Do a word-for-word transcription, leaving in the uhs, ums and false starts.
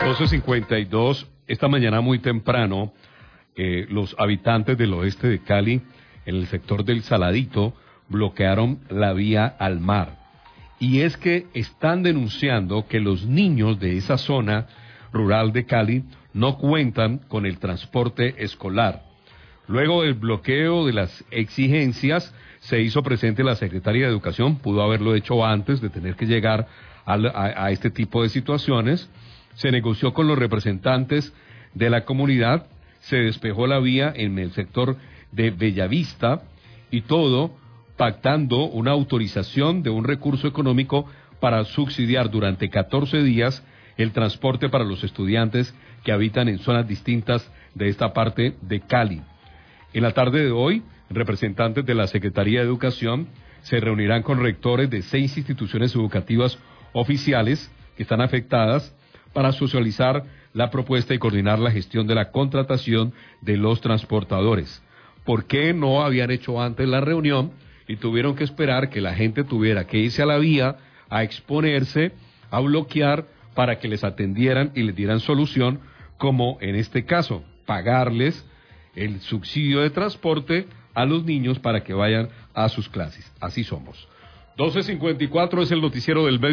doce cincuenta y dos, esta mañana muy temprano, eh, los habitantes del oeste de Cali, en el sector del Saladito, bloquearon la vía al mar. Y es que están denunciando que los niños de esa zona rural de Cali no cuentan con el transporte escolar. Luego del bloqueo de las exigencias, se hizo presente la secretaria de Educación, pudo haberlo hecho antes de tener que llegar a, a, a este tipo de situaciones. Se negoció con los representantes de la comunidad, se despejó la vía en el sector de Bellavista y todo pactando una autorización de un recurso económico para subsidiar durante catorce días el transporte para los estudiantes que habitan en zonas distintas de esta parte de Cali. En la tarde de hoy, representantes de la Secretaría de Educación se reunirán con rectores de seis instituciones educativas oficiales que están afectadas para socializar la propuesta y coordinar la gestión de la contratación de los transportadores. ¿Por qué no habían hecho antes la reunión y tuvieron que esperar que la gente tuviera que irse a la vía, a exponerse, a bloquear para que les atendieran y les dieran solución, como en este caso, pagarles el subsidio de transporte a los niños para que vayan a sus clases? Así somos. doce cincuenta y cuatro es el noticiero del